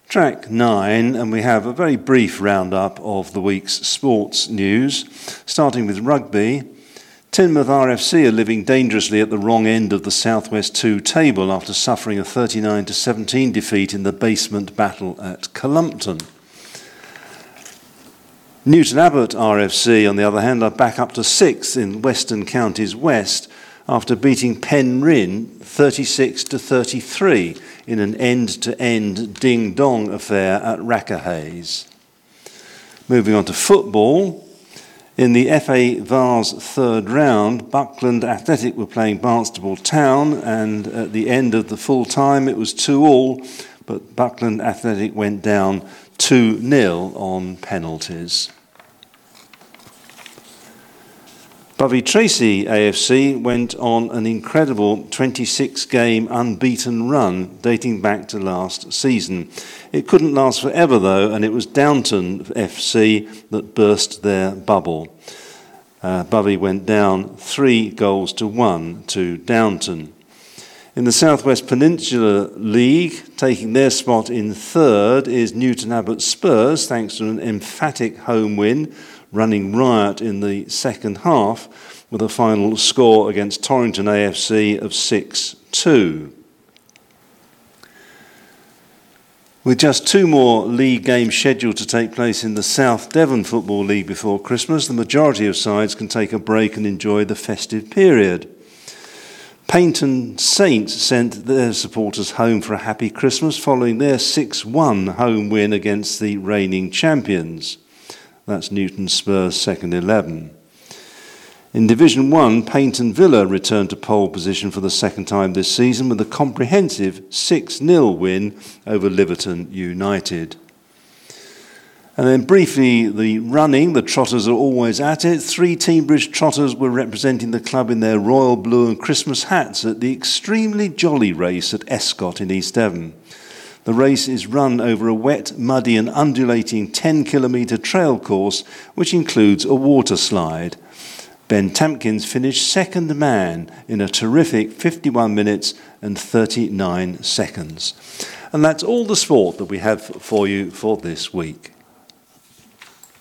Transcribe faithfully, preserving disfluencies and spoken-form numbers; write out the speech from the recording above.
Track nine, and we have a very brief roundup of the week's sports news, starting with rugby. Teignmouth R F C are living dangerously at the wrong end of the South West two table after suffering a thirty-nine to seventeen defeat in the basement battle at Columpton. Newton Abbot R F C, on the other hand, are back up to sixth in Western Counties West after beating Penryn thirty-six to thirty-three in an end-to-end ding-dong affair at Rackerhays. Moving on to football. In the F A Vase third round, Buckland Athletic were playing Barnstaple Town, and at the end of the full time it was two all, but Buckland Athletic went down two nil on penalties. Bovey Tracy A F C went on an incredible twenty-six game unbeaten run dating back to last season. It couldn't last forever though, and it was Downton F C that burst their bubble. Uh, Bovey went down three goals to one to Downton. In the South West Peninsula League, taking their spot in third is Newton Abbot Spurs, thanks to an emphatic home win, running riot in the second half with a final score against Torrington A F C of six two. With just two more league games scheduled to take place in the South Devon Football League before Christmas, the majority of sides can take a break and enjoy the festive period. Paynton Saints sent their supporters home for a happy Christmas following their six one home win against the reigning champions. That's Newton Spurs' second eleven. In Division one, Paynton Villa returned to pole position for the second time this season with a comprehensive six nil win over Liverton United. And then briefly, the running, the Trotters are always at it. Three Teignbridge Trotters were representing the club in their royal blue and Christmas hats at the extremely jolly race at Escott in East Devon. The race is run over a wet, muddy and undulating ten kilometre trail course, which includes a water slide. Ben Tampkins finished second man in a terrific fifty-one minutes and thirty-nine seconds. And that's all the sport that we have for you for this week.